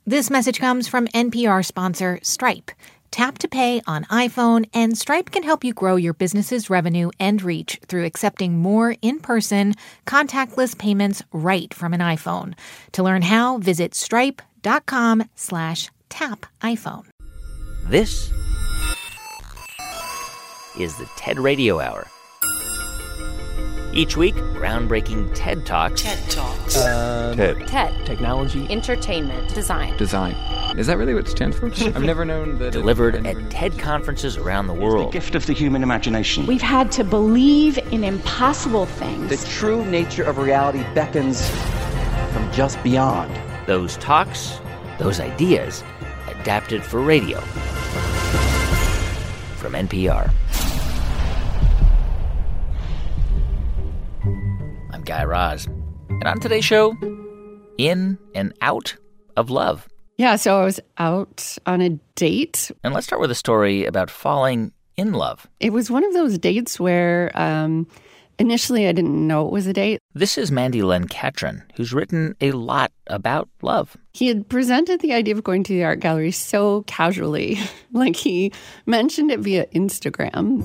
This message comes from NPR sponsor Stripe. Tap to pay on iPhone, and Stripe can help you grow your business's revenue and reach through accepting more in-person, contactless payments right from an iPhone. To learn how, visit stripe.com/tapiphone. This is the TED Radio Hour. Each week, groundbreaking TED Talks. TED Talks. TED. Technology. Entertainment. Design. Is that really what it stands for? I've never known that. Delivered at TED conferences around the world. The gift of the human imagination. We've had to believe in impossible things. The true nature of reality beckons from just beyond. Those talks, those ideas, adapted for radio. From NPR. I'm Guy Raz. And on today's show, in and out of love. Yeah, so I was out on a date. And let's start with a story about falling in love. It was one of those dates where initially I didn't know it was a date. This is Mandy Len Catron, who's written a lot about love. He had presented the idea of going to the art gallery so casually. Like he mentioned it via Instagram,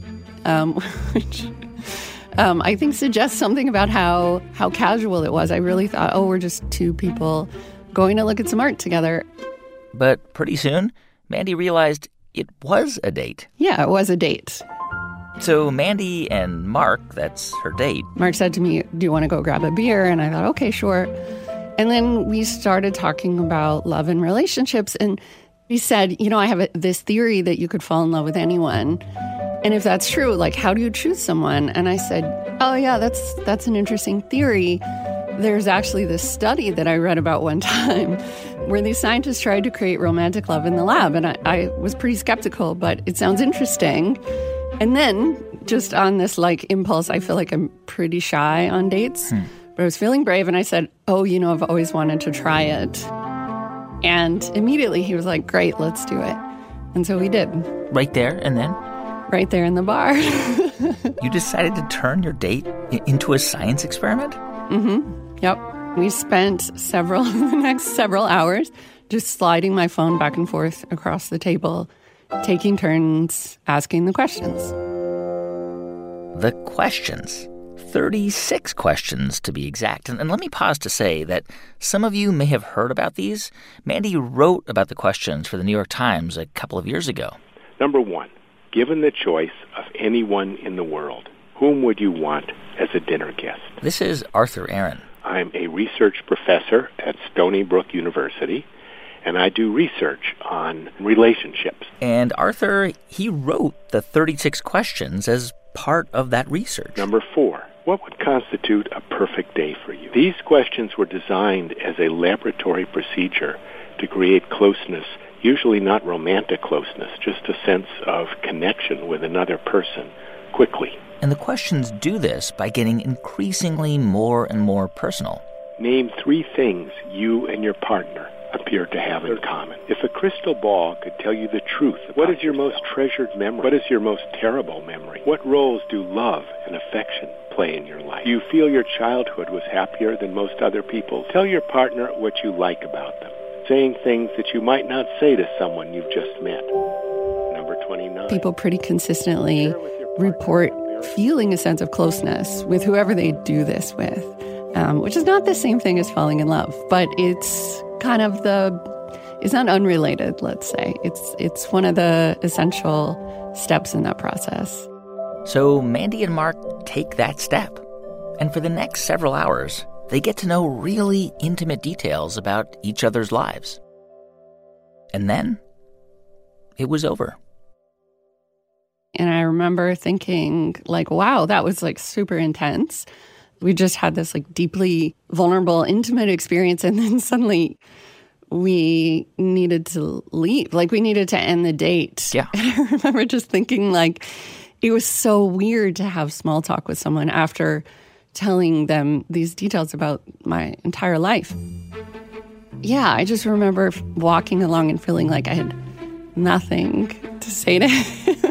which I think suggests something about how casual it was. I really thought, we're just two people going to look at some art together. But pretty soon, Mandy realized it was a date. Yeah, it was a date. So Mandy and Mark, that's her date. Mark said to me, do you want to go grab a beer? And I thought, okay, sure. And then we started talking about love and relationships. And he said, I have this theory that you could fall in love with anyone. And if that's true, like, how do you choose someone? And I said, oh, yeah, that's an interesting theory. There's actually this study that I read about one time where these scientists tried to create romantic love in the lab. And I was pretty skeptical, but it sounds interesting. And then just on this impulse, I feel like I'm pretty shy on dates. But I was feeling brave. And I said, I've always wanted to try it. And immediately he was like, great, let's do it. And so we did. Right there and then? Right there in the bar. You decided to turn your date into a science experiment? Mm-hmm. Yep. We spent the next several hours just sliding my phone back and forth across the table, taking turns, asking the questions. The questions. 36 questions, to be exact. And let me pause to say that some of you may have heard about these. Mandy wrote about the questions for the New York Times a couple of years ago. Number one, given the choice of anyone in the world, whom would you want as a dinner guest? This is Arthur Aaron. I'm a research professor at Stony Brook University, and I do research on relationships. And Arthur, he wrote the 36 questions as part of that research. Number four, what would constitute a perfect day for you? These questions were designed as a laboratory procedure to create closeness, usually not romantic closeness, just a sense of connection with another person quickly. And the questions do this by getting increasingly more and more personal. Name three things you and your partner appear to have in common. If a crystal ball could tell you the truth, what is your most treasured memory? What is your most terrible memory? What roles do love and affection play in your life? Do you feel your childhood was happier than most other people's? Tell your partner what you like about them, saying things that you might not say to someone you've just met. Number 29. People pretty consistently report feeling a sense of closeness with whoever they do this with, which is not the same thing as falling in love, but it's kind of it's not unrelated, let's say. It's one of the essential steps in that process. So Mandy and Mark take that step. And for the next several hours, they get to know really intimate details about each other's lives. And then it was over. And I remember thinking, wow, that was super intense. We just had this deeply vulnerable, intimate experience. And then suddenly we needed to leave. We needed to end the date. Yeah. And I remember just thinking it was so weird to have small talk with someone after telling them these details about my entire life. Yeah, I just remember walking along and feeling like I had nothing to say to him.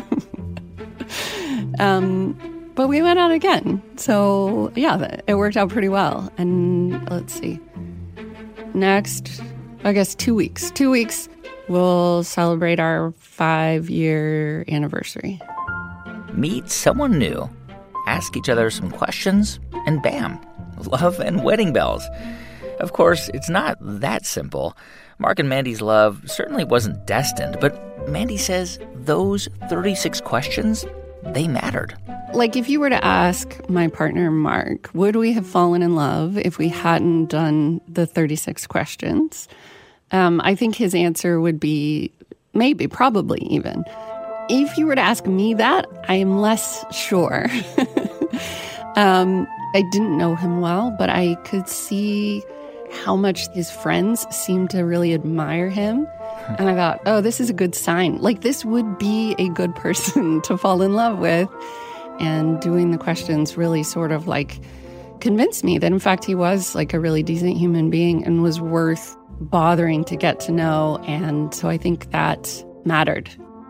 But we went out again. So, yeah, it worked out pretty well. And let's see. Next, I guess 2 weeks. 2 weeks, we'll celebrate our 5-year anniversary. Meet someone new, ask each other some questions, and bam, love and wedding bells. Of course, it's not that simple. Mark and Mandy's love certainly wasn't destined, but Mandy says those 36 questions, they mattered. Like, if you were to ask my partner, Mark, would we have fallen in love if we hadn't done the 36 questions? I think his answer would be maybe, probably even. If you were to ask me that, I am less sure. I didn't know him well, but I could see how much his friends seemed to really admire him. And I thought, oh, this is a good sign. Like, this would be a good person to fall in love with. And doing the questions really sort of like convinced me that, in fact, he was like a really decent human being and was worth bothering to get to know. And so I think that mattered.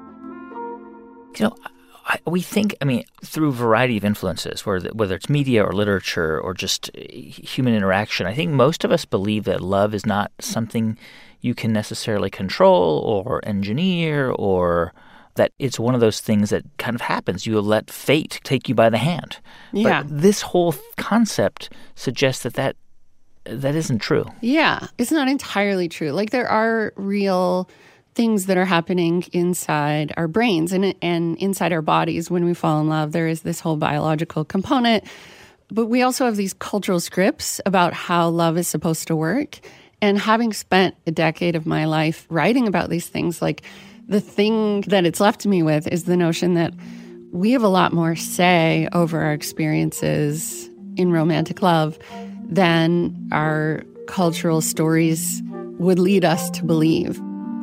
You know, we think, through a variety of influences, whether it's media or literature or just human interaction, I think most of us believe that love is not something you can necessarily control or engineer, or that it's one of those things that kind of happens. You let fate take you by the hand. Yeah. But this whole concept suggests that isn't true. Yeah, it's not entirely true. Like, there are real things that are happening inside our brains and inside our bodies when we fall in love. There is this whole biological component, but we also have these cultural scripts about how love is supposed to work. And having spent a decade of my life writing about these things, like, the thing that it's left me with is the notion that we have a lot more say over our experiences in romantic love than our cultural stories would lead us to believe.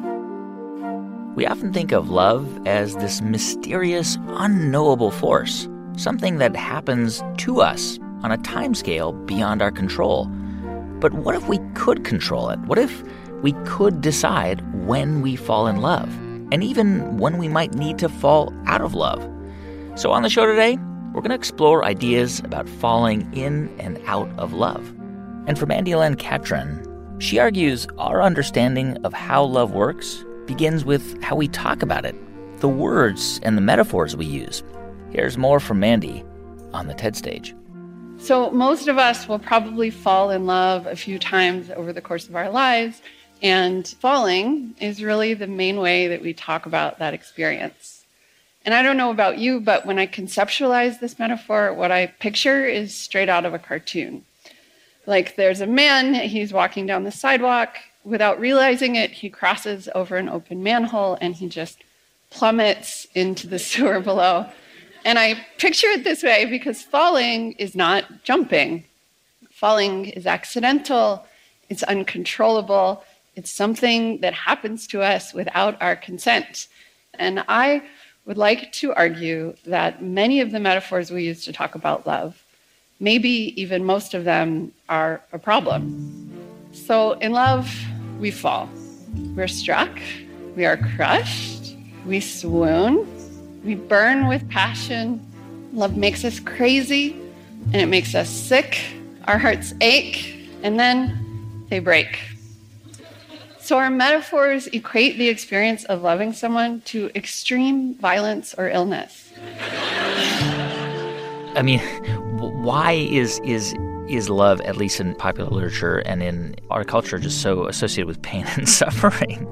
We often think of love as this mysterious, unknowable force, something that happens to us on a timescale beyond our control. But what if we could control it? What if we could decide when we fall in love, and even when we might need to fall out of love? So on the show today, we're going to explore ideas about falling in and out of love. And for Mandy Len Catron, she argues our understanding of how love works begins with how we talk about it, the words and the metaphors we use. Here's more from Mandy on the TED stage. So most of us will probably fall in love a few times over the course of our lives, and falling is really the main way that we talk about that experience. And I don't know about you, but when I conceptualize this metaphor, what I picture is straight out of a cartoon. Like, there's a man, he's walking down the sidewalk. Without realizing it, he crosses over an open manhole and he just plummets into the sewer below. And I picture it this way because falling is not jumping. Falling is accidental, it's uncontrollable, it's something that happens to us without our consent. And I would like to argue that many of the metaphors we use to talk about love, maybe even most of them, are a problem. So in love, we fall. We're struck. We are crushed. We swoon. We burn with passion. Love makes us crazy, and it makes us sick. Our hearts ache, and then they break. So our metaphors equate the experience of loving someone to extreme violence or illness. Why is love, at least in popular literature and in our culture, just so associated with pain and suffering?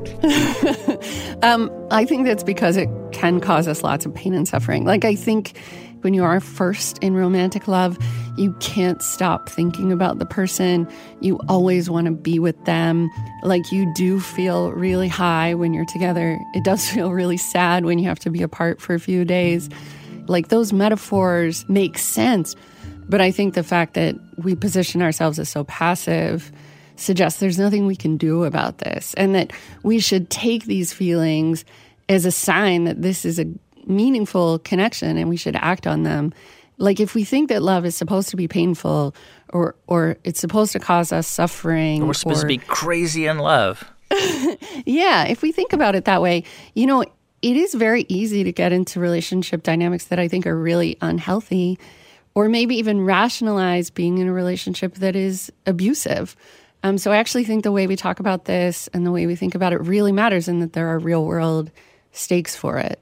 I think that's because it can cause us lots of pain and suffering. Like, I think when you are first in romantic love, you can't stop thinking about the person. You always want to be with them. Like, you do feel really high when you're together. It does feel really sad when you have to be apart for a few days. Like, those metaphors make sense. But I think the fact that we position ourselves as so passive suggests there's nothing we can do about this, and that we should take these feelings as a sign that this is a meaningful connection and we should act on them. Like, if we think that love is supposed to be painful or it's supposed to cause us suffering. Or we're supposed to be crazy in love. Yeah, if we think about it that way, you know, it is very easy to get into relationship dynamics that I think are really unhealthy, or maybe even rationalize being in a relationship that is abusive. So I actually think the way we talk about this and the way we think about it really matters, and that there are real-world stakes for it.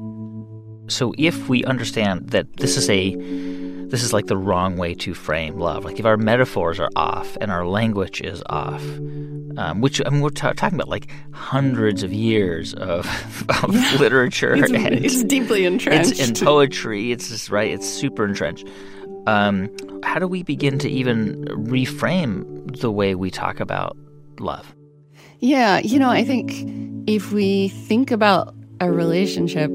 So if we understand that this is like the wrong way to frame love, like if our metaphors are off and our language is off, which we're talking about like hundreds of years of literature. It's deeply entrenched. It's in poetry. It's just, right. It's super entrenched. How do we begin to even reframe the way we talk about love? Yeah, I think if we think about a relationship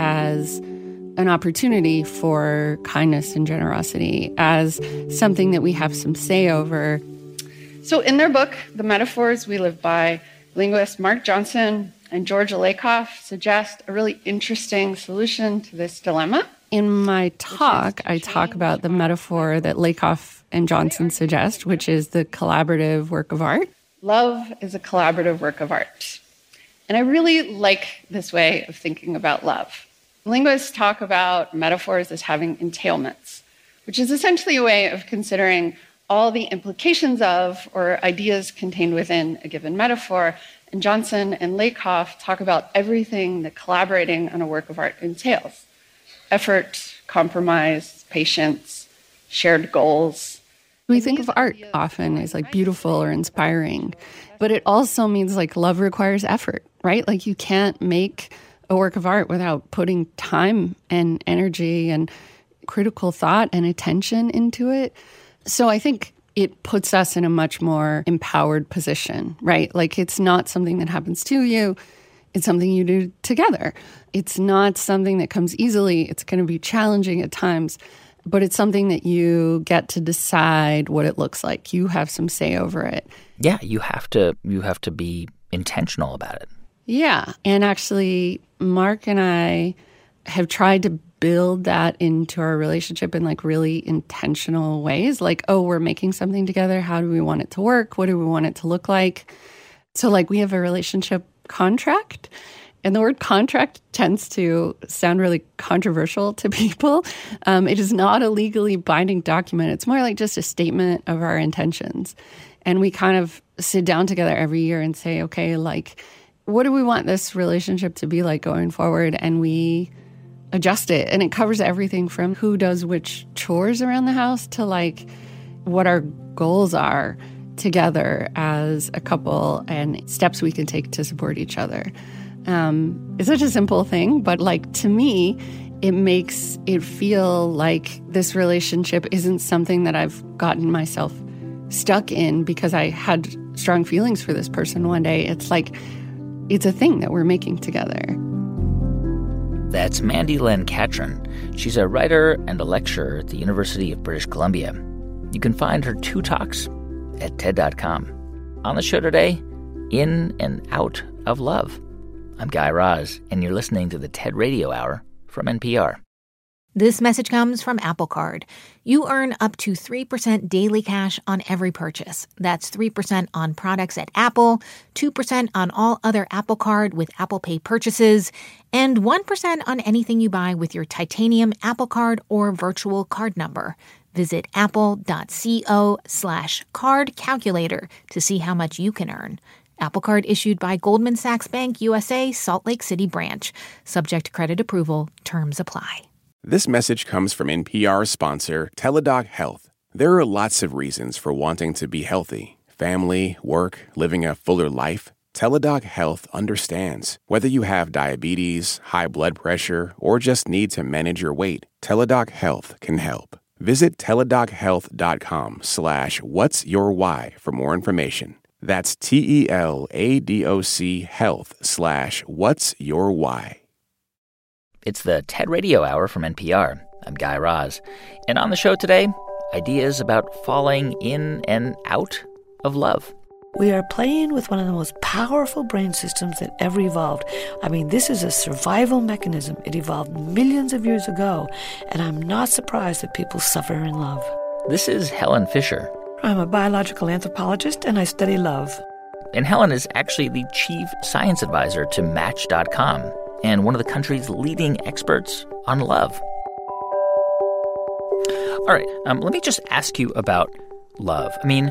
as an opportunity for kindness and generosity, as something that we have some say over. So in their book, The Metaphors We Live By, linguists Mark Johnson and George Lakoff suggest a really interesting solution to this dilemma. In my talk, I talk about the metaphor that Lakoff and Johnson suggest, which is the collaborative work of art. Love is a collaborative work of art. And I really like this way of thinking about love. Linguists talk about metaphors as having entailments, which is essentially a way of considering all the implications of or ideas contained within a given metaphor. And Johnson and Lakoff talk about everything that collaborating on a work of art entails: effort, compromise, patience, shared goals. We think of art often as like beautiful or inspiring, but it also means like love requires effort, right? Like you can't make a work of art without putting time and energy and critical thought and attention into it. So I think it puts us in a much more empowered position, right? Like it's not something that happens to you. It's something you do together. It's not something that comes easily. It's going to be challenging at times, but it's something that you get to decide what it looks like. You have some say over it. Yeah, you have to be intentional about it. Yeah, and actually, Mark and I have tried to build that into our relationship in like really intentional ways. Like, oh, we're making something together. How do we want it to work? What do we want it to look like? So like we have a relationship contract. And the word contract tends to sound really controversial to people. It is not a legally binding document. It's more like just a statement of our intentions. And we kind of sit down together every year and say, okay, like, what do we want this relationship to be like going forward? And we adjust it. And it covers everything from who does which chores around the house to like what our goals are together as a couple and steps we can take to support each other. It's such a simple thing, but like to me, it makes it feel like this relationship isn't something that I've gotten myself stuck in because I had strong feelings for this person one day. It's like, it's a thing that we're making together. That's Mandy Len Catron. She's a writer and a lecturer at the University of British Columbia. You can find her 2 talks at TED.com. On the show today, In and Out of Love. I'm Guy Raz, and you're listening to the TED Radio Hour from NPR. This message comes from Apple Card. You earn up to 3% daily cash on every purchase. That's 3% on products at Apple, 2% on all other Apple Card with Apple Pay purchases, and 1% on anything you buy with your titanium Apple Card or virtual card number. Visit apple.co/card calculator to see how much you can earn. Apple Card issued by Goldman Sachs Bank USA, Salt Lake City branch. Subject to credit approval. Terms apply. This message comes from NPR sponsor Teladoc Health. There are lots of reasons for wanting to be healthy. Family, work, living a fuller life. Teladoc Health understands. Whether you have diabetes, high blood pressure, or just need to manage your weight, Teladoc Health can help. Visit teladochealth.com/whatsyourwhy for more information. That's TELADOC health/whatsyourwhy. It's the TED Radio Hour from NPR. I'm Guy Raz. And on the show today, ideas about falling in and out of love. We are playing with one of the most powerful brain systems that ever evolved. I mean, this is a survival mechanism. It evolved millions of years ago, and I'm not surprised that people suffer in love. This is Helen Fisher. I'm a biological anthropologist, and I study love. And Helen is actually the chief science advisor to Match.com and one of the country's leading experts on love. All right, let me just ask you about love. I mean,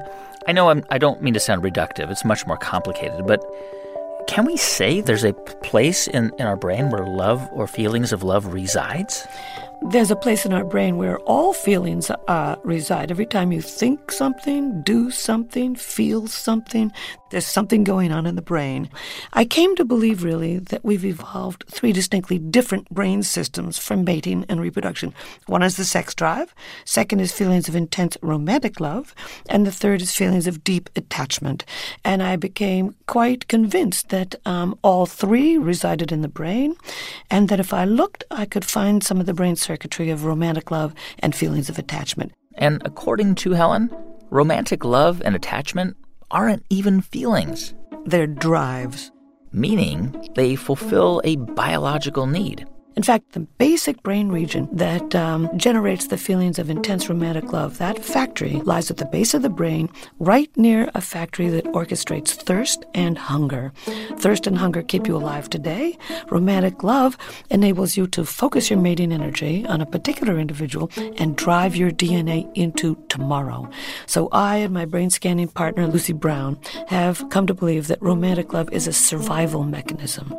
I know I don't mean to sound reductive. It's much more complicated, but can we say there's a place in our brain where love or feelings of love resides? There's a place in our brain where all feelings reside. Every time you think something, do something, feel something, there's something going on in the brain. I came to believe, really, that we've evolved 3 distinctly different brain systems for mating and reproduction. One is the sex drive, second is feelings of intense romantic love, and the third is feelings of deep attachment. And I became quite convinced that all 3 resided in the brain, and that if I looked, I could find some of the brain circuitry of romantic love and feelings of attachment. And according to Helen, romantic love and attachment aren't even feelings. They're drives. Meaning they fulfill a biological need. In fact, the basic brain region that generates the feelings of intense romantic love, that factory lies at the base of the brain, right near a factory that orchestrates thirst and hunger. Thirst and hunger keep you alive today. Romantic love enables you to focus your mating energy on a particular individual and drive your DNA into tomorrow. So I and my brain scanning partner, Lucy Brown, have come to believe that romantic love is a survival mechanism.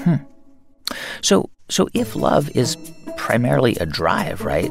So if love is primarily a drive, right,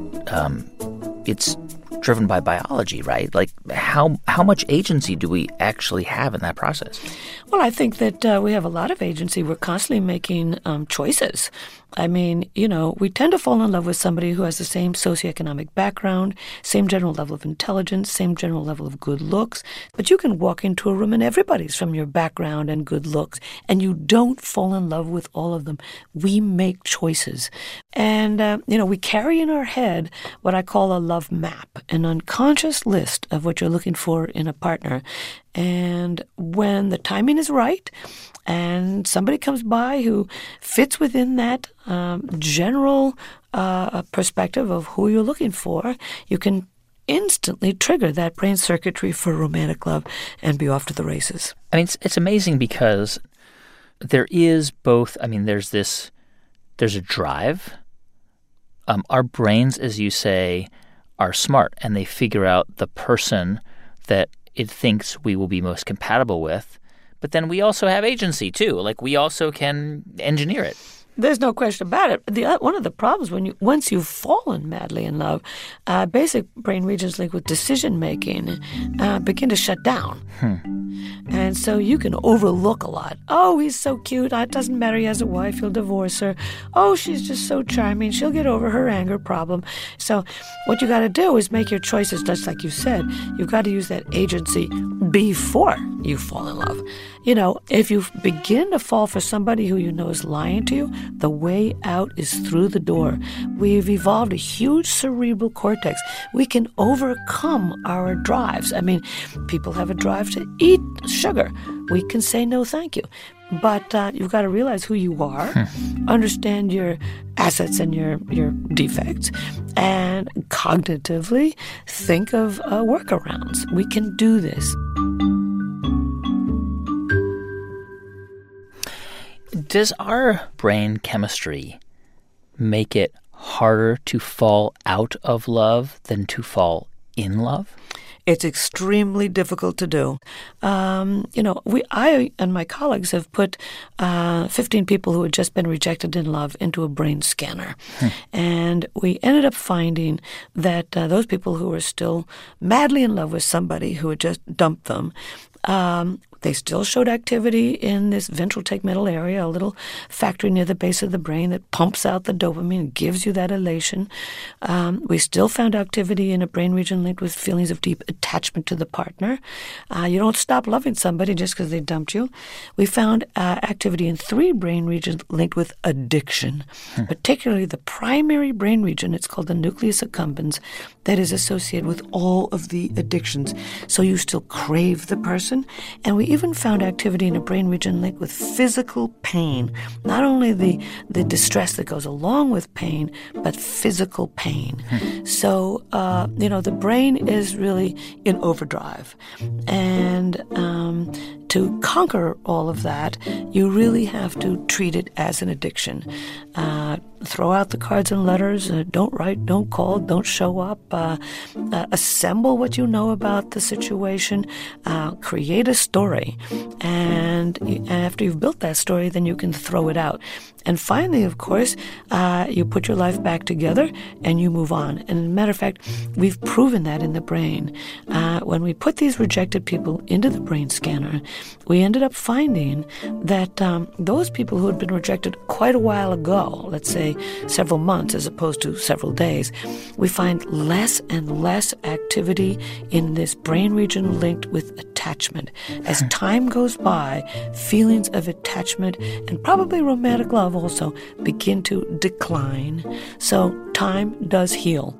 it's driven by biology, right? Like, how much agency do we actually have in that process? Well, I think that we have a lot of agency. We're constantly making choices. I mean, we tend to fall in love with somebody who has the same socioeconomic background, same general level of intelligence, same general level of good looks. But you can walk into a room and everybody's from your background and good looks, and you don't fall in love with all of them. We make choices. And, we carry in our head what I call a love map, an unconscious list of what you're looking for in a partner. And when the timing is right, and somebody comes by who fits within that general perspective of who you're looking for, you can instantly trigger that brain circuitry for romantic love and be off to the races. I mean, it's amazing because there is both, there's a drive. Our brains, as you say, are smart, and they figure out the person that it thinks we will be most compatible with. But then we also have agency, too. Like, we also can engineer it. There's no question about it. One of the problems once you've fallen madly in love, basic brain regions linked with decision-making begin to shut down. And so you can overlook a lot. Oh, he's so cute. It doesn't matter. He has a wife. He'll divorce her. Oh, she's just so charming. She'll get over her anger problem. So what you got to do is make your choices, just like you said. You've got to use that agency before you fall in love. If you begin to fall for somebody who you know is lying to you, the way out is through the door. We've evolved a huge cerebral cortex. We can overcome our drives. People have a drive to eat sugar. We can say no thank you. But you've got to realize who you are, understand your assets and your defects, and cognitively think of workarounds. We can do this. Does our brain chemistry make it harder to fall out of love than to fall in love? It's extremely difficult to do. I and my colleagues have put 15 people who had just been rejected in love into a brain scanner. And we ended up finding that those people who were still madly in love with somebody who had just dumped them, they still showed activity in this ventral tegmental area, a little factory near the base of the brain that pumps out the dopamine and gives you that elation. We still found activity in a brain region linked with feelings of deep attachment to the partner. You don't stop loving somebody just because they dumped you. We found activity in 3 brain regions linked with addiction, particularly the primary brain region. It's called the nucleus accumbens, that is associated with all of the addictions. So you still crave the person. And we even found activity in a brain region linked with physical pain, not only the distress that goes along with pain, but physical pain. So, the brain is really in overdrive. And, to conquer all of that, you really have to treat it as an addiction. Throw out the cards and letters. Don't write, don't call, don't show up. Assemble what you know about the situation. Create a story. And after you've built that story, then you can throw it out. And finally, of course, you put your life back together and you move on. And as a matter of fact, we've proven that in the brain. When we put these rejected people into the brain scanner, we ended up finding that those people who had been rejected quite a while ago, let's say several months as opposed to several days, we find less and less activity in this brain region linked with attachment. As time goes by, feelings of attachment and probably romantic love also begin to decline. So time does heal.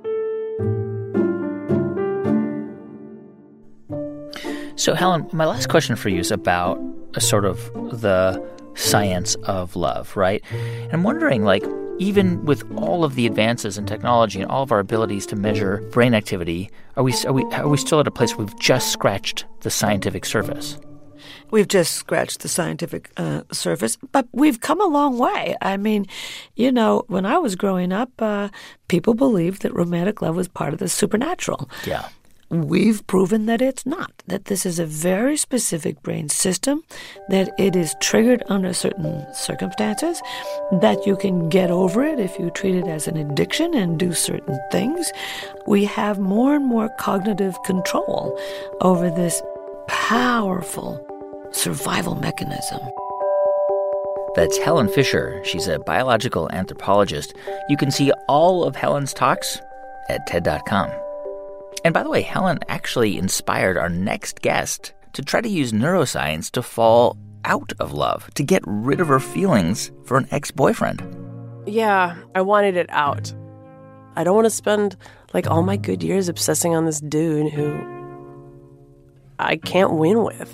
So, Helen, my last question for you is about sort of the science of love, right? And I'm wondering, like, even with all of the advances in technology and all of our abilities to measure brain activity, are we still at a place where we've just scratched the scientific surface? We've just scratched the scientific surface, but we've come a long way. I mean, you know, when I was growing up, people believed that romantic love was part of the supernatural. Yeah. We've proven that it's not, that this is a very specific brain system, that it is triggered under certain circumstances, that you can get over it if you treat it as an addiction and do certain things. We have more and more cognitive control over this powerful survival mechanism. That's Helen Fisher. She's a biological anthropologist. You can see all of Helen's talks at TED.com. And by the way, Helen actually inspired our next guest to try to use neuroscience to fall out of love, to get rid of her feelings for an ex-boyfriend. Yeah, I wanted it out. I don't want to spend, like, all my good years obsessing on this dude who I can't win with.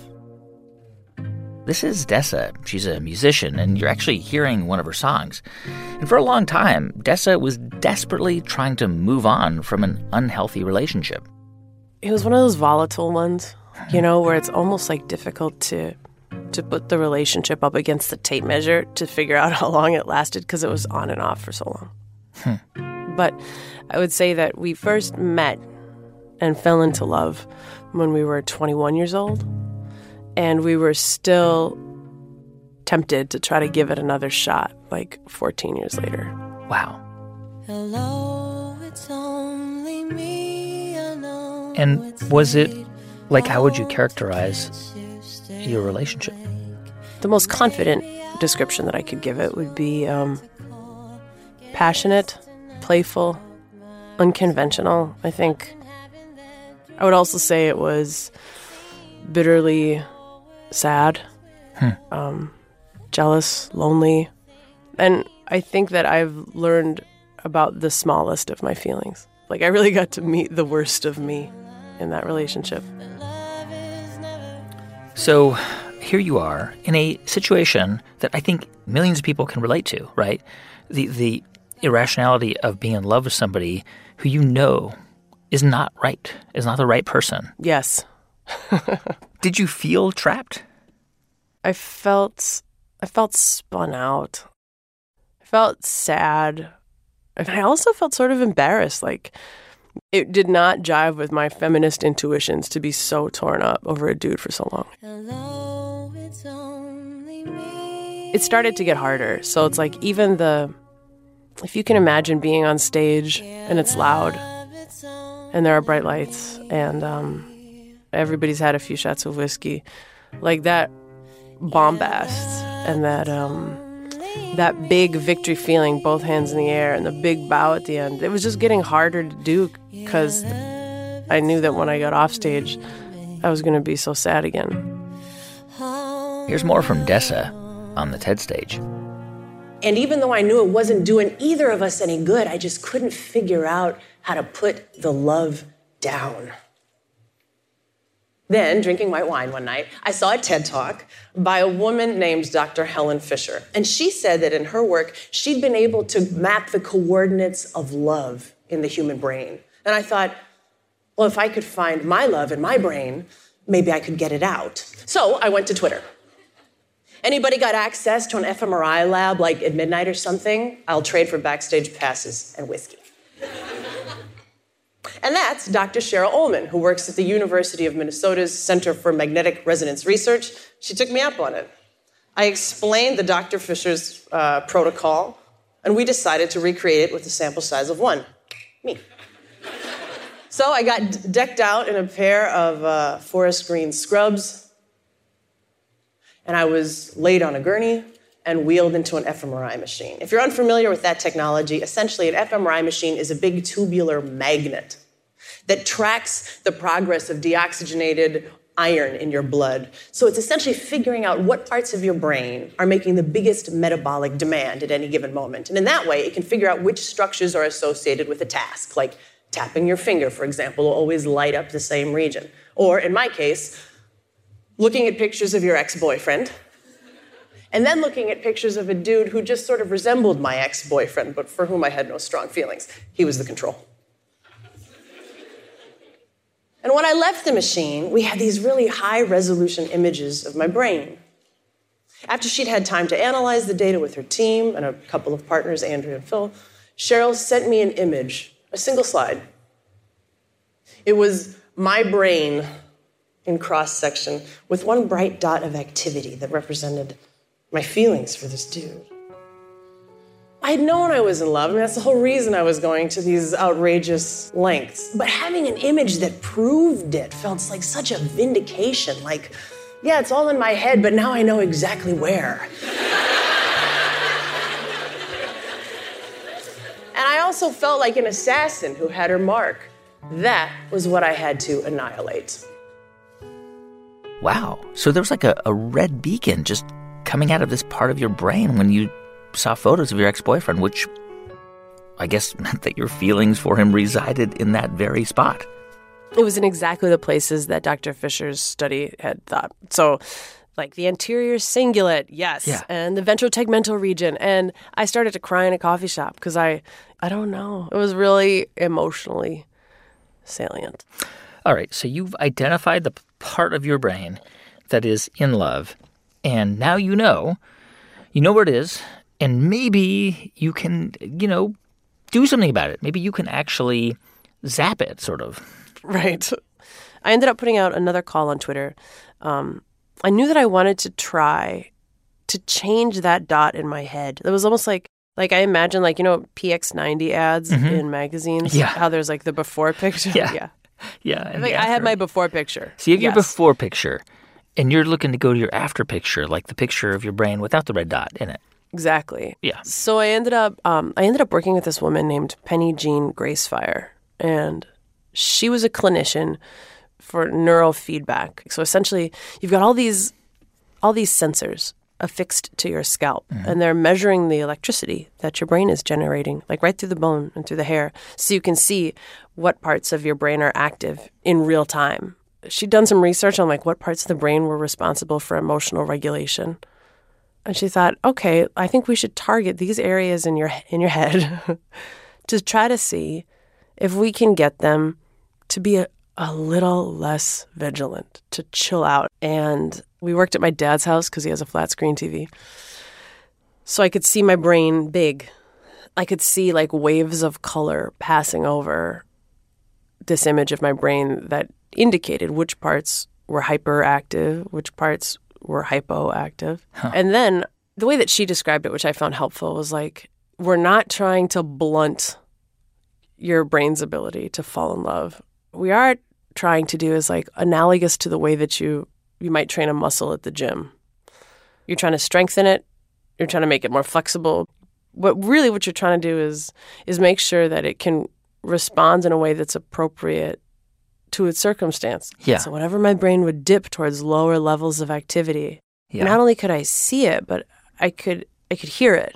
This is Dessa. She's a musician, and you're actually hearing one of her songs. And for a long time, Dessa was desperately trying to move on from an unhealthy relationship. It was one of those volatile ones, you know, where it's almost like difficult to put the relationship up against the tape measure to figure out how long it lasted because it was on and off for so long. But I would say that we first met and fell into love when we were 21 years old. And we were still tempted to try to give it another shot, like 14 years later. Wow. Hello, it's only me alone. And was it, like, how would you characterize your relationship? The most confident description that I could give it would be passionate, playful, unconventional. I think I would also say it was bitterly sad, jealous, lonely. And I think that I've learned about the smallest of my feelings. Like, I really got to meet the worst of me in that relationship. So here you are in a situation that I think millions of people can relate to, right? The irrationality of being in love with somebody who you know is not right, is not the right person. Yes. Did you feel trapped? I felt spun out. I felt sad. And I also felt sort of embarrassed. Like, it did not jive with my feminist intuitions to be so torn up over a dude for so long. Hello, it's only me. It started to get harder. So it's like if you can imagine being on stage and it's loud and there are bright lights and everybody's had a few shots of whiskey, like that bombast and that big victory feeling, both hands in the air and the big bow at the end. It was just getting harder to do because I knew that when I got off stage, I was going to be so sad again. Here's more from Dessa on the TED stage. And even though I knew it wasn't doing either of us any good, I just couldn't figure out how to put the love down. Then, drinking white wine one night, I saw a TED Talk by a woman named Dr. Helen Fisher. And she said that in her work, she'd been able to map the coordinates of love in the human brain. And I thought, well, if I could find my love in my brain, maybe I could get it out. So I went to Twitter. Anybody got access to an fMRI lab like at midnight or something? I'll trade for backstage passes and whiskey. And that's Dr. Cheryl Ullman, who works at the University of Minnesota's Center for Magnetic Resonance Research. She took me up on it. I explained the Dr. Fisher's protocol, and we decided to recreate it with a sample size of 1, me. So I got decked out in a pair of forest green scrubs, and I was laid on a gurney and wheeled into an fMRI machine. If you're unfamiliar with that technology, essentially an fMRI machine is a big tubular magnet that tracks the progress of deoxygenated iron in your blood. So it's essentially figuring out what parts of your brain are making the biggest metabolic demand at any given moment. And in that way, it can figure out which structures are associated with a task, like tapping your finger, for example, will always light up the same region. Or in my case, looking at pictures of your ex-boyfriend, and then looking at pictures of a dude who just sort of resembled my ex-boyfriend, but for whom I had no strong feelings. He was the control. And when I left the machine, we had these really high-resolution images of my brain. After she'd had time to analyze the data with her team and a couple of partners, Andrea and Phil, Cheryl sent me an image, a single slide. It was my brain in cross-section with one bright dot of activity that represented my feelings for this dude. I'd known I was in love, and that's the whole reason I was going to these outrageous lengths. But having an image that proved it felt like such a vindication. Like, yeah, it's all in my head, but now I know exactly where. And I also felt like an assassin who had her mark. That was what I had to annihilate. Wow. So there was like a red beacon just coming out of this part of your brain when you saw photos of your ex-boyfriend, which I guess meant that your feelings for him resided in that very spot. It was in exactly the places that Dr. Fisher's study had thought. So, like the anterior cingulate, yes, yeah. And the ventrotegmental region. And I started to cry in a coffee shop because I don't know. It was really emotionally salient. All right, so you've identified the part of your brain that is in love, and now you know where it is, and maybe you can, do something about it. Maybe you can actually zap it, sort of. Right. I ended up putting out another call on Twitter. I knew that I wanted to try to change that dot in my head. It was almost like I imagine, PX90 ads in magazines. Yeah. How there's the before picture. Yeah. Yeah. I had my before picture. So you have your before picture, and you're looking to go to your after picture, like the picture of your brain without the red dot in it. Exactly. Yeah. So I ended up working with this woman named Penny Jean Gracefire, and she was a clinician for neurofeedback. So essentially, you've got all these sensors affixed to your scalp, and they're measuring the electricity that your brain is generating, right through the bone and through the hair, so you can see what parts of your brain are active in real time. She'd done some research on what parts of the brain were responsible for emotional regulation. And she thought, okay, I think we should target these areas in your head to try to see if we can get them to be a little less vigilant, to chill out. And we worked at my dad's house because he has a flat screen TV. So I could see my brain big. I could see waves of color passing over this image of my brain that indicated which parts were hyperactive, which parts were hypoactive. Huh. And then the way that she described it, which I found helpful, was we're not trying to blunt your brain's ability to fall in love. We are trying to do is analogous to the way that you might train a muscle at the gym. You're trying to strengthen it. You're trying to make it more flexible. What you're trying to do is make sure that it can respond in a way that's appropriate to its circumstance. Yeah. So whenever my brain would dip towards lower levels of activity, not only could I see it, but I could hear it.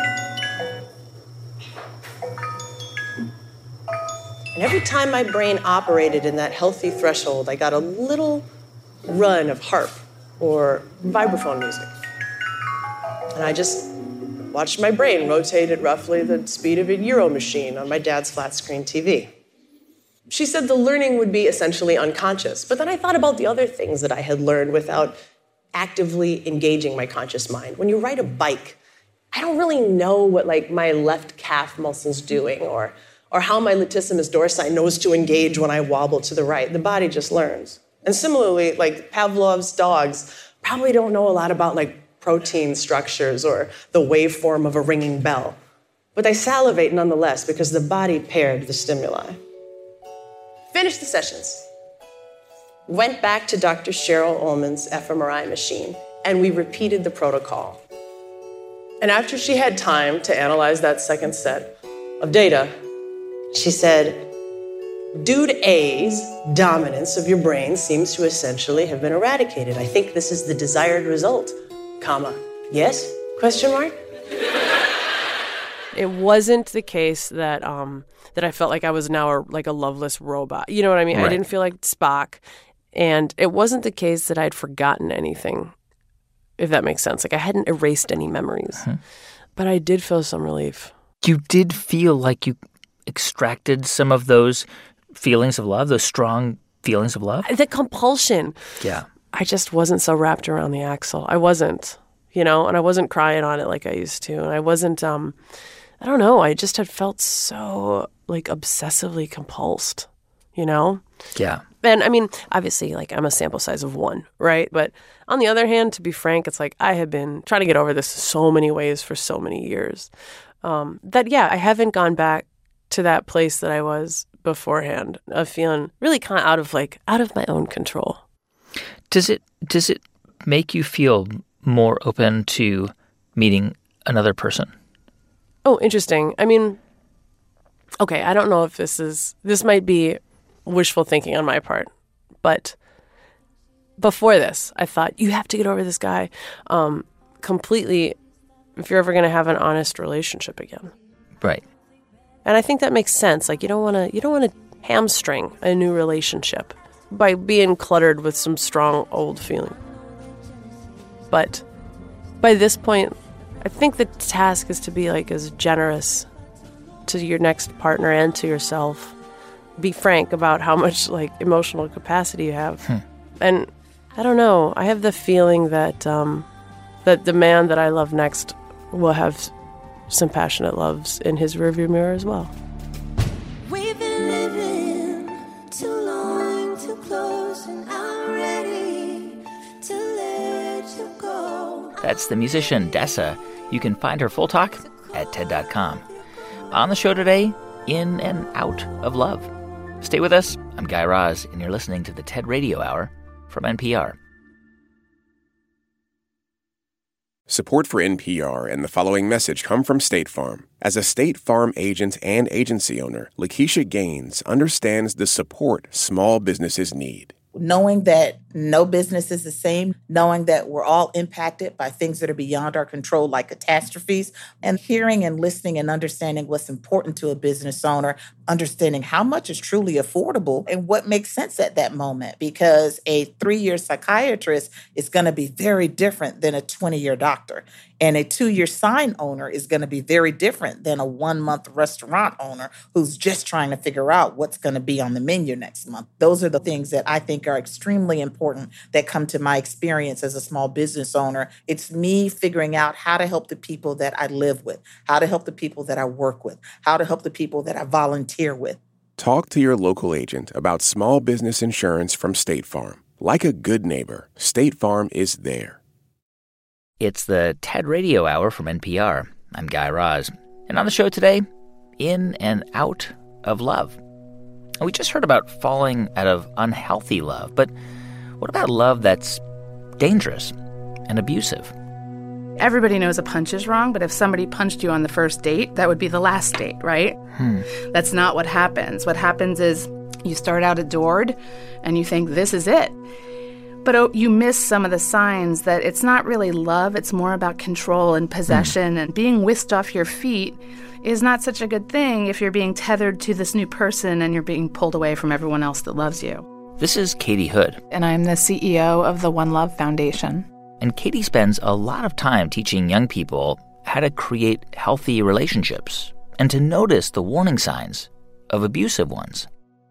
And every time my brain operated in that healthy threshold, I got a little run of harp or vibraphone music. And I just watched my brain rotate at roughly the speed of a Euro machine on my dad's flat screen TV. She said the learning would be essentially unconscious. But then I thought about the other things that I had learned without actively engaging my conscious mind. When you ride a bike, I don't really know what my left calf muscle's doing or how my latissimus dorsi knows to engage when I wobble to the right. The body just learns. And similarly, Pavlov's dogs probably don't know a lot about protein structures or the waveform of a ringing bell. But they salivate nonetheless because the body paired the stimuli. Finished the sessions. Went back to Dr. Cheryl Ullman's fMRI machine, and we repeated the protocol. And after she had time to analyze that second set of data, she said, Dude A's dominance of your brain seems to essentially have been eradicated. I think this is the desired result, comma, yes, question mark? It wasn't the case that that I felt like I was now a loveless robot. You know what I mean? Right. I didn't feel like Spock. And it wasn't the case that I'd forgotten anything, if that makes sense. I hadn't erased any memories. Mm-hmm. But I did feel some relief. You did feel like you extracted some of those feelings of love, those strong feelings of love? The compulsion. Yeah. I just wasn't so wrapped around the axle. I wasn't, and I wasn't crying on it like I used to. And I wasn't, I don't know, I just had felt so, obsessively compulsed, Yeah. And, I mean, obviously, I'm a sample size of one, right? But on the other hand, to be frank, it's I have been trying to get over this so many ways for so many years I haven't gone back to that place that I was beforehand of feeling really kind of out of my own control. Does it make you feel more open to meeting another person? Oh, interesting. I mean, okay, I don't know if this might be wishful thinking on my part, but before this, I thought you have to get over this guy completely if you're ever going to have an honest relationship again. Right. And I think that makes sense. You don't want to hamstring a new relationship by being cluttered with some strong old feeling. But by this point, I think the task is to be as generous to your next partner and to yourself. Be frank about how much emotional capacity you have. And I don't know, I have the feeling that that the man that I love next will have some passionate loves in his rearview mirror as well. We've been living too long, too close, and I'm ready to let you go. That's the musician Dessa. You can find her full talk at TED.com. On the show today, In and Out of Love. Stay with us. I'm Guy Raz, and you're listening to the TED Radio Hour from NPR. Support for NPR and the following message come from State Farm. As a State Farm agent and agency owner, Lakeisha Gaines understands the support small businesses need. Knowing that no business is the same, knowing that we're all impacted by things that are beyond our control, like catastrophes, and hearing and listening and understanding what's important to a business owner, understanding how much is truly affordable and what makes sense at that moment. Because a 3-year psychiatrist is going to be very different than a 20-year doctor. And a 2-year sign owner is going to be very different than a 1-month restaurant owner who's just trying to figure out what's going to be on the menu next month. Those are the things that I think are extremely important that come to my experience as a small business owner. It's me figuring out how to help the people that I live with, how to help the people that I work with, how to help the people that I volunteer with. Talk to your local agent about small business insurance from State Farm. Like a good neighbor, State Farm is there. It's the TED Radio Hour from NPR. I'm Guy Raz. And on the show today, In and Out of Love. And we just heard about falling out of unhealthy love, but what about love that's dangerous and abusive? Everybody knows a punch is wrong, but if somebody punched you on the first date, that would be the last date, right? That's not what happens. What happens is you start out adored and you think, this is it. But you miss some of the signs that it's not really love. It's more about control and possession, and being whisked off your feet is not such a good thing if you're being tethered to this new person and you're being pulled away from everyone else that loves you. This is Katie Hood. And I'm the CEO of the One Love Foundation. And Katie spends a lot of time teaching young people how to create healthy relationships and to notice the warning signs of abusive ones.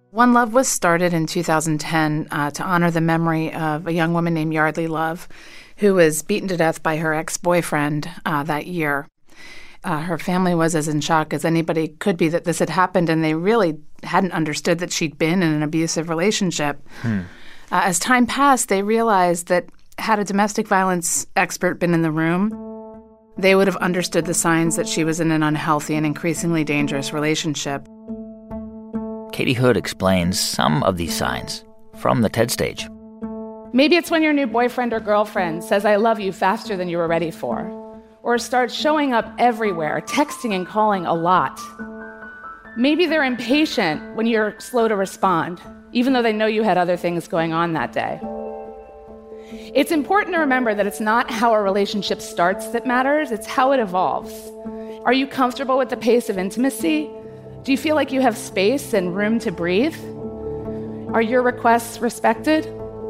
One Love was started in 2010 to honor the memory of a young woman named Yardley Love, who was beaten to death by her ex-boyfriend that year. Her family was as in shock as anybody could be that this had happened, and they really hadn't understood that she'd been in an abusive relationship. As time passed, they realized that had a domestic violence expert been in the room, they would have understood the signs that she was in an unhealthy and increasingly dangerous relationship. Katie Hood explains some of these signs from the TED stage. Maybe it's when your new boyfriend or girlfriend says, "I love you," faster than you were ready for. Or starts showing up everywhere, texting and calling a lot. Maybe they're impatient when you're slow to respond, even though they know you had other things going on that day. It's important to remember that it's not how a relationship starts that matters, it's how it evolves. Are you comfortable with the pace of intimacy? Do you feel like you have space and room to breathe? Are your requests respected?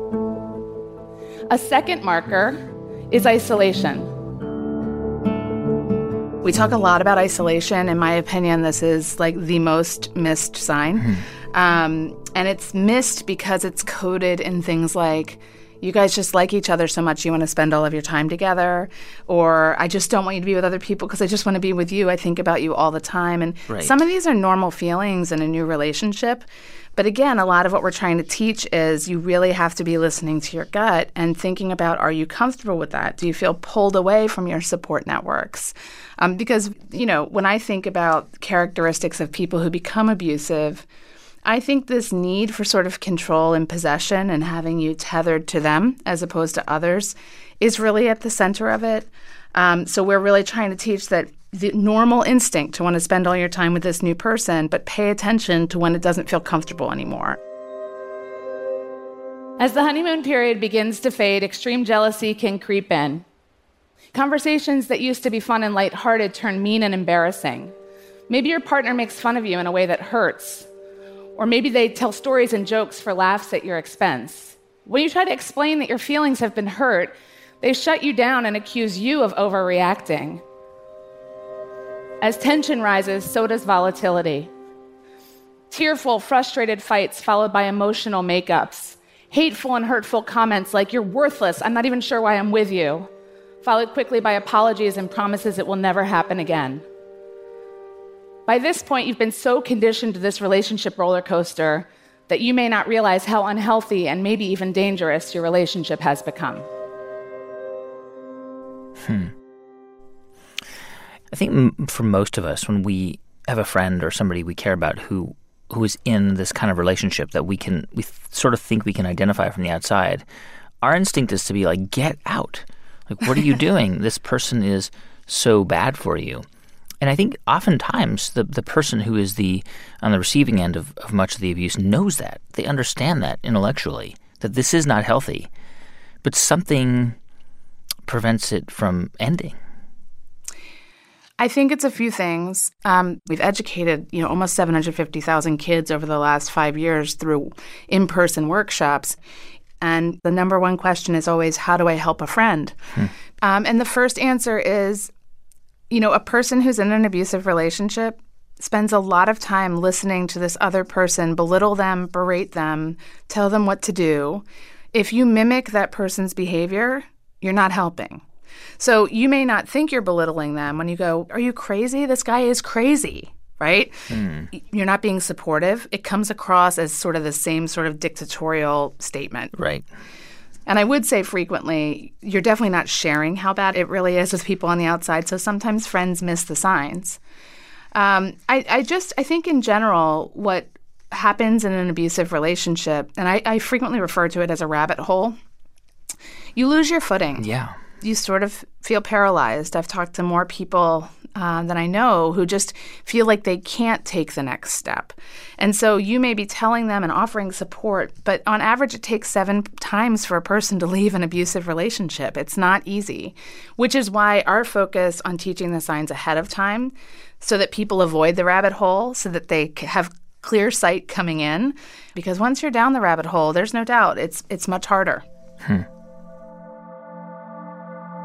A second marker is isolation. We talk a lot about isolation. In my opinion, this is like the most missed sign. And it's missed because it's coded in things like, you guys just like each other so much you want to spend all of your time together, or I just don't want you to be with other people because I just want to be with you. I think about you all the time. And some of these are normal feelings in a new relationship. But again, a lot of what we're trying to teach is you really have to be listening to your gut and thinking about, are you comfortable with that? Do you feel pulled away from your support networks? Because, you know, when I think about characteristics of people who become abusive, I think this need for sort of control and possession and having you tethered to them as opposed to others is really at the center of it. So we're really trying to teach that the normal instinct to want to spend all your time with this new person, but pay attention to when it doesn't feel comfortable anymore. As the honeymoon period begins to fade, extreme jealousy can creep in. Conversations that used to be fun and lighthearted turn mean and embarrassing. Maybe your partner makes fun of you in a way that hurts. Or maybe they tell stories and jokes for laughs at your expense. When you try to explain that your feelings have been hurt, they shut you down and accuse you of overreacting. As tension rises, so does volatility. Tearful, frustrated fights followed by emotional makeups. Hateful and hurtful comments like, "You're worthless, I'm not even sure why I'm with you," followed quickly by apologies and promises it will never happen again. By this point, you've been so conditioned to this relationship roller coaster that you may not realize how unhealthy and maybe even dangerous your relationship has become. I think for most of us, when we have a friend or somebody we care about who is in this kind of relationship that we sort of think we can identify from the outside, our instinct is to be like, get out. Like, what are you doing? This person is so bad for you. And I think oftentimes the person who is on the receiving end of much of the abuse knows that. They understand that intellectually, that this is not healthy. But something prevents it from ending. I think it's a few things. We've educated, almost 750,000 kids over the last 5 years through in-person workshops. And the number one question is always, how do I help a friend? And the first answer is, a person who's in an abusive relationship spends a lot of time listening to this other person belittle them, berate them, tell them what to do. If you mimic that person's behavior, you're not helping. So you may not think you're belittling them when you go, "Are you crazy? This guy is crazy," right? You're not being supportive. It comes across as sort of the same sort of dictatorial statement. Right. And I would say frequently, you're definitely not sharing how bad it really is with people on the outside. So sometimes friends miss the signs. I think in general, what happens in an abusive relationship, and I frequently refer to it as a rabbit hole, you lose your footing. Yeah. You sort of feel paralyzed. I've talked to more people that I know who just feel like they can't take the next step. And so you may be telling them and offering support, but on average it takes 7 times for a person to leave an abusive relationship. It's not easy, which is why our focus on teaching the signs ahead of time so that people avoid the rabbit hole, so that they have clear sight coming in. Because once you're down the rabbit hole, there's no doubt it's much harder.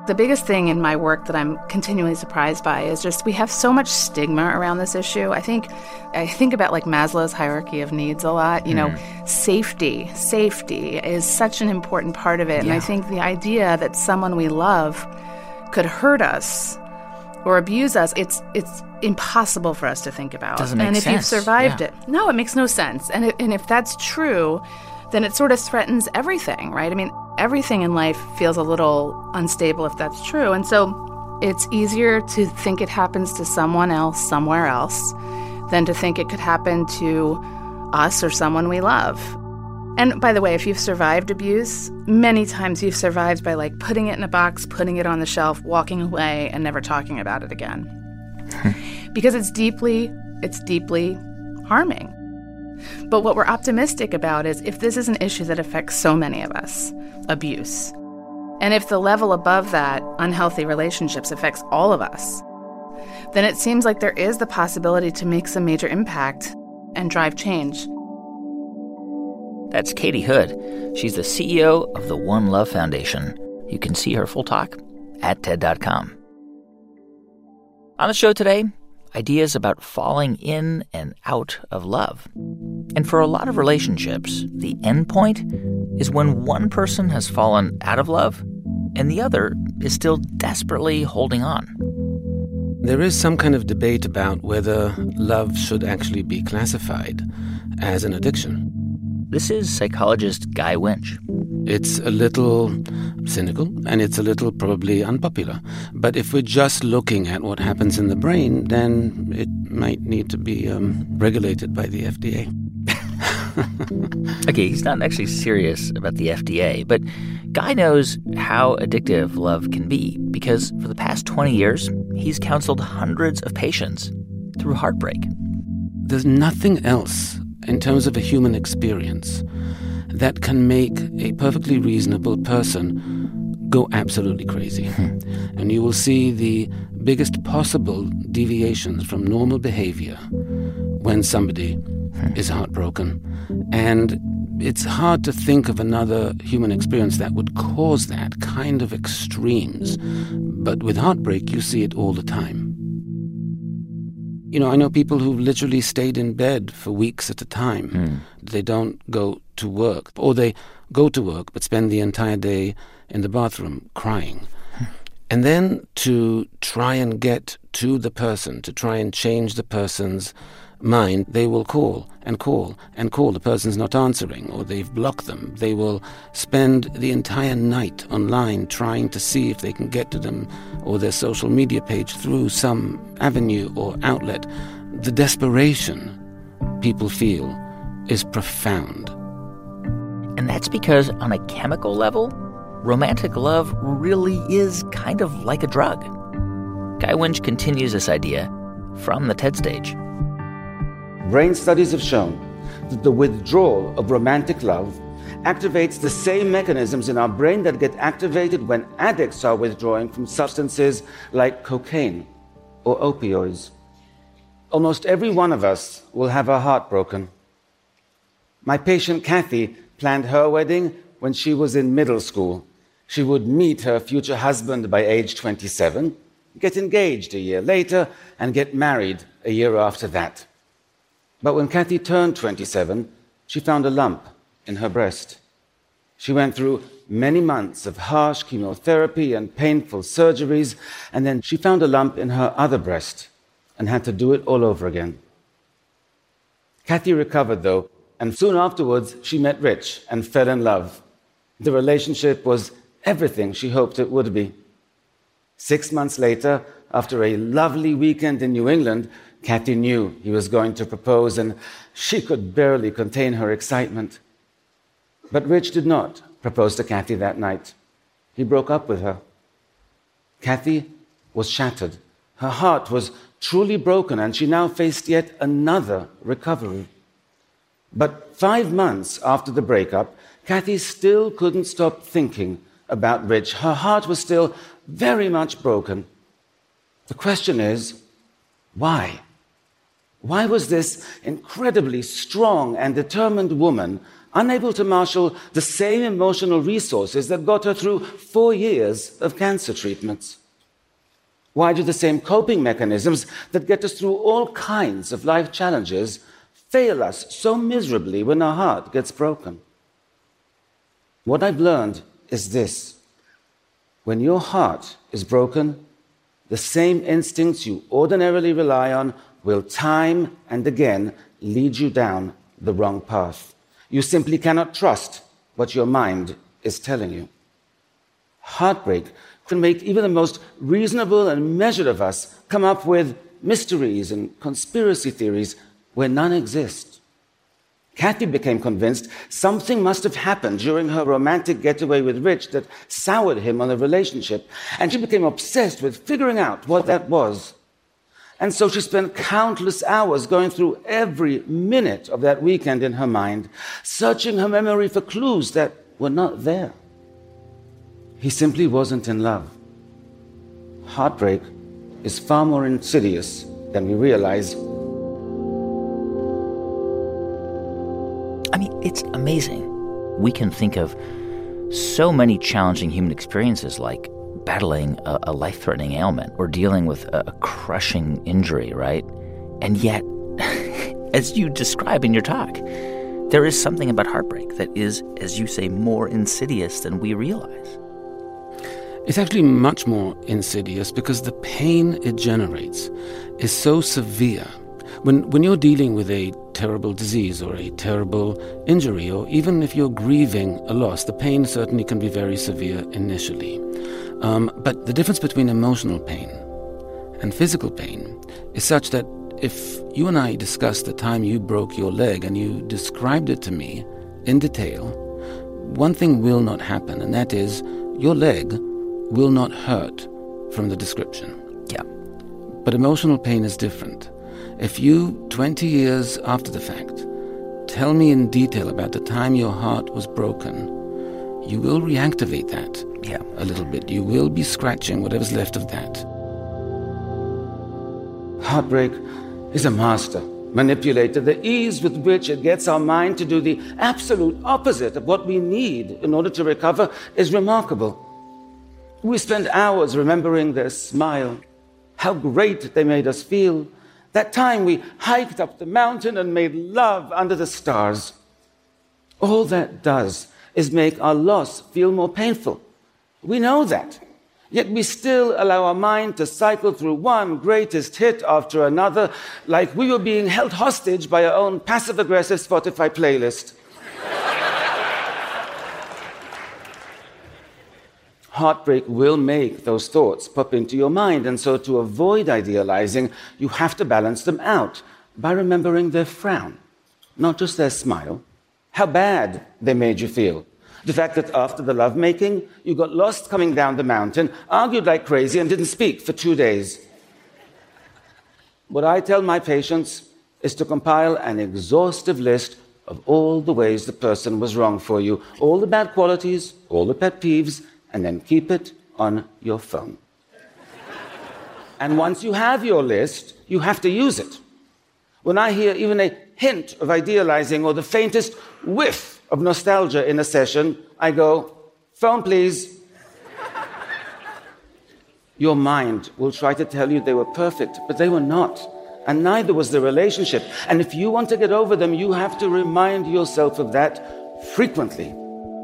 The biggest thing in my work that I'm continually surprised by is just we have so much stigma around this issue. I think about like Maslow's hierarchy of needs a lot. You know, safety is such an important part of it. Yeah. And I think the idea that someone we love could hurt us or abuse us, it's impossible for us to think about. Doesn't make sense. And if you've survived it, no, it makes no sense. And if that's true, then it sort of threatens everything, right? I mean, everything in life feels a little unstable if that's true. And so it's easier to think it happens to someone else somewhere else than to think it could happen to us or someone we love. And by the way, if you've survived abuse, many times you've survived by like putting it in a box, putting it on the shelf, walking away, and never talking about it again. Because it's deeply harming. But what we're optimistic about is if this is an issue that affects so many of us, abuse, and if the level above that, unhealthy relationships, affects all of us, then it seems like there is the possibility to make some major impact and drive change. That's Katie Hood. She's the CEO of the One Love Foundation. You can see her full talk at TED.com. On the show today, ideas about falling in and out of love. And for a lot of relationships, the end point is when one person has fallen out of love and the other is still desperately holding on. There is some kind of debate about whether love should actually be classified as an addiction. This is psychologist Guy Winch. It's a little cynical, and it's a little probably unpopular. But if we're just looking at what happens in the brain, then it might need to be regulated by the FDA. Okay, he's not actually serious about the FDA, but Guy knows how addictive love can be because for the past 20 years, he's counseled hundreds of patients through heartbreak. There's nothing else in terms of a human experience that can make a perfectly reasonable person go absolutely crazy. And you will see the biggest possible deviations from normal behavior when somebody is heartbroken. And it's hard to think of another human experience that would cause that kind of extremes. But with heartbreak, you see it all the time. You know, I know people who've literally stayed in bed for weeks at a time. They don't go to work, or they go to work but spend the entire day in the bathroom crying. And then to try and get to the person, to try and change the person's mind, they will call and call and call. The person's not answering, or they've blocked them. They will spend the entire night online trying to see if they can get to them or their social media page through some avenue or outlet. The desperation people feel is profound. And that's because on a chemical level, romantic love really is kind of like a drug. Guy Winch continues this idea from the TED stage. Brain studies have shown that the withdrawal of romantic love activates the same mechanisms in our brain that get activated when addicts are withdrawing from substances like cocaine or opioids. Almost every one of us will have her heart broken. My patient Kathy planned her wedding when she was in middle school. She would meet her future husband by age 27, get engaged a year later, and get married a year after that. But when Kathy turned 27, she found a lump in her breast. She went through many months of harsh chemotherapy and painful surgeries, and then she found a lump in her other breast and had to do it all over again. Kathy recovered, though, and soon afterwards she met Rich and fell in love. The relationship was everything she hoped it would be. 6 months later, after a lovely weekend in New England, Kathy knew he was going to propose, and she could barely contain her excitement. But Rich did not propose to Kathy that night. He broke up with her. Kathy was shattered. Her heart was truly broken, and she now faced yet another recovery. But 5 months after the breakup, Kathy still couldn't stop thinking about Rich. Her heart was still very much broken. The question is, why? Why was this incredibly strong and determined woman unable to marshal the same emotional resources that got her through 4 years of cancer treatments? Why do the same coping mechanisms that get us through all kinds of life challenges fail us so miserably when our heart gets broken? What I've learned is this: when your heart is broken, the same instincts you ordinarily rely on will time and again lead you down the wrong path. You simply cannot trust what your mind is telling you. Heartbreak can make even the most reasonable and measured of us come up with mysteries and conspiracy theories where none exist. Kathy became convinced something must have happened during her romantic getaway with Rich that soured him on the relationship, and she became obsessed with figuring out what that was. And so she spent countless hours going through every minute of that weekend in her mind, searching her memory for clues that were not there. He simply wasn't in love. Heartbreak is far more insidious than we realize. I mean, it's amazing. We can think of so many challenging human experiences like battling a life-threatening ailment or dealing with a crushing injury, right? And yet, as you describe in your talk, there is something about heartbreak that is, as you say, more insidious than we realize. It's actually much more insidious because the pain it generates is so severe. When you're dealing with a terrible disease or a terrible injury, or even if you're grieving a loss, the pain certainly can be very severe initially. But the difference between emotional pain and physical pain is such that if you and I discussed the time you broke your leg and you described it to me in detail, one thing will not happen, and that is your leg will not hurt from the description. Yeah. But emotional pain is different. If you, 20 years after the fact, tell me in detail about the time your heart was broken, you will reactivate that a little bit. You will be scratching whatever's left of that. Heartbreak is a master manipulator. The ease with which it gets our mind to do the absolute opposite of what we need in order to recover is remarkable. We spend hours remembering their smile, how great they made us feel, that time we hiked up the mountain and made love under the stars. All that does is make our loss feel more painful. We know that. Yet we still allow our mind to cycle through one greatest hit after another, like we were being held hostage by our own passive-aggressive Spotify playlist. Heartbreak will make those thoughts pop into your mind, and so to avoid idealizing, you have to balance them out by remembering their frown, not just their smile, how bad they made you feel. The fact that after the lovemaking, you got lost coming down the mountain, argued like crazy, and didn't speak for 2 days. What I tell my patients is to compile an exhaustive list of all the ways the person was wrong for you, all the bad qualities, all the pet peeves, and then keep it on your phone. And once you have your list, you have to use it. When I hear even a hint of idealizing or the faintest whiff of nostalgia in a session, I go, phone please. Your mind will try to tell you they were perfect, but they were not. And neither was the relationship. And if you want to get over them, you have to remind yourself of that frequently.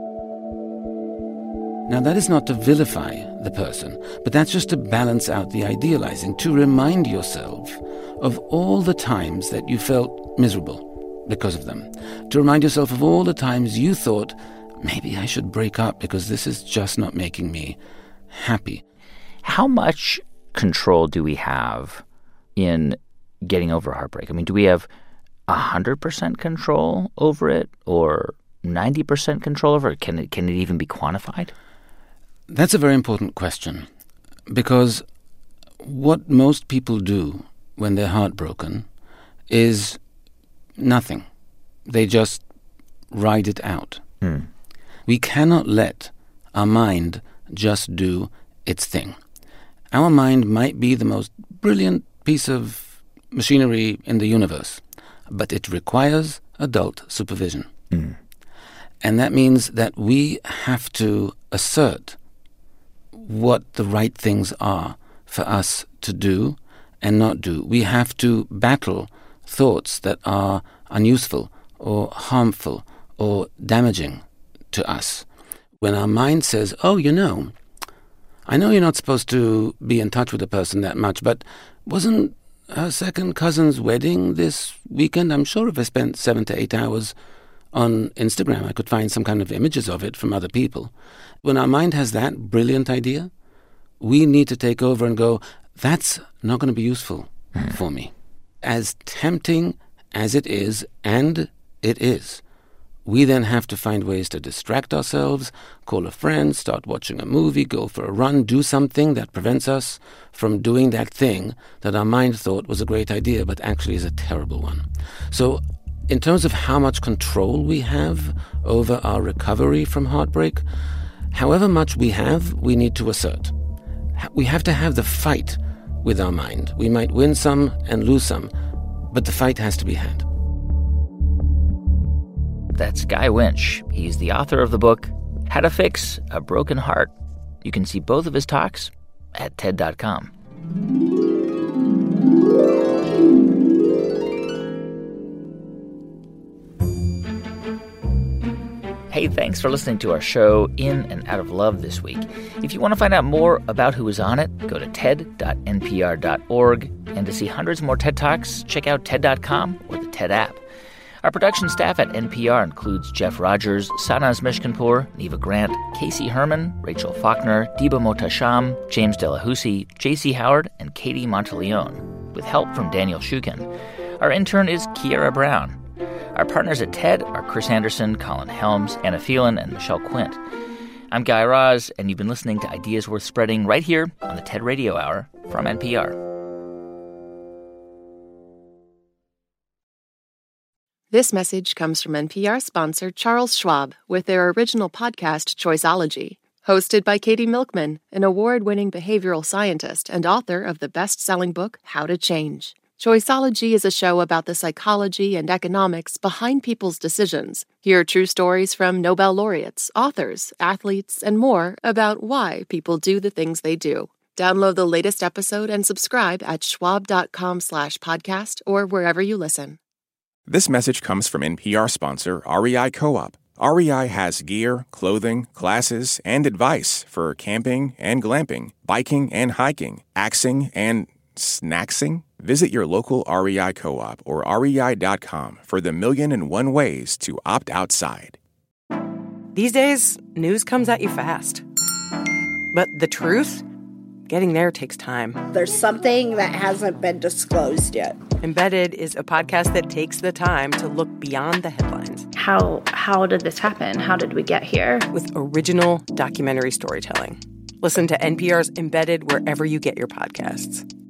Now, that is not to vilify the person, but that's just to balance out the idealizing, to remind yourself of all the times that you felt miserable because of them, to remind yourself of all the times you thought, maybe I should break up because this is just not making me happy. How much control do we have in getting over heartbreak? I mean, do we have 100% control over it or 90% control over it? Can it even be quantified? That's a very important question, because what most people do when they're heartbroken is nothing. They just ride it out. We cannot let our mind just do its thing. Our mind might be the most brilliant piece of machinery in the universe, but it requires adult supervision. And that means that we have to assert what the right things are for us to do and not do. We have to battle thoughts that are unuseful or harmful or damaging to us. When our mind says, oh, I know you're not supposed to be in touch with a person that much, but wasn't her second cousin's wedding this weekend? I'm sure if I spent 7 to 8 hours on Instagram, I could find some kind of images of it from other people. When our mind has that brilliant idea, we need to take over and go, that's not going to be useful for me. As tempting as it is, and it is, we then have to find ways to distract ourselves, call a friend, start watching a movie, go for a run, do something that prevents us from doing that thing that our mind thought was a great idea but actually is a terrible one. So in terms of how much control we have over our recovery from heartbreak, however much we have, we need to assert. We have to have the fight with our mind. We might win some and lose some, but the fight has to be had. That's Guy Winch. He's the author of the book, How to Fix a Broken Heart. You can see both of his talks at TED.com. Hey, thanks for listening to our show In and Out of Love this week. If you want to find out more about who was on it, go to ted.npr.org. And to see hundreds more TED Talks, check out TED.com or the TED app. Our production staff at NPR includes Jeff Rogers, Sanaz Mishkinpour, Neva Grant, Casey Herman, Rachel Faulkner, Diba Motasham, James Delahousie, J.C. Howard, and Katie Monteleone, with help from Daniel Shukin. Our intern is Kiara Brown. Our partners at TED are Chris Anderson, Colin Helms, Anna Phelan, and Michelle Quint. I'm Guy Raz, and you've been listening to Ideas Worth Spreading right here on the TED Radio Hour from NPR. This message comes from NPR sponsor Charles Schwab with their original podcast, Choiceology. Hosted by Katie Milkman, an award-winning behavioral scientist and author of the best-selling book, How to Change. Choiceology is a show about the psychology and economics behind people's decisions. Hear true stories from Nobel laureates, authors, athletes, and more about why people do the things they do. Download the latest episode and subscribe at schwab.com/podcast or wherever you listen. This message comes from NPR sponsor REI Co-op. REI has gear, clothing, classes, and advice for camping and glamping, biking and hiking, axing and snacksing. Visit your local REI Co-op or rei.com for the 1,000,001 ways to opt outside. These days, news comes at you fast. But the truth? Getting there takes time. There's something that hasn't been disclosed yet. Embedded is a podcast that takes the time to look beyond the headlines. How did this happen? How did we get here? With original documentary storytelling. Listen to NPR's Embedded wherever you get your podcasts.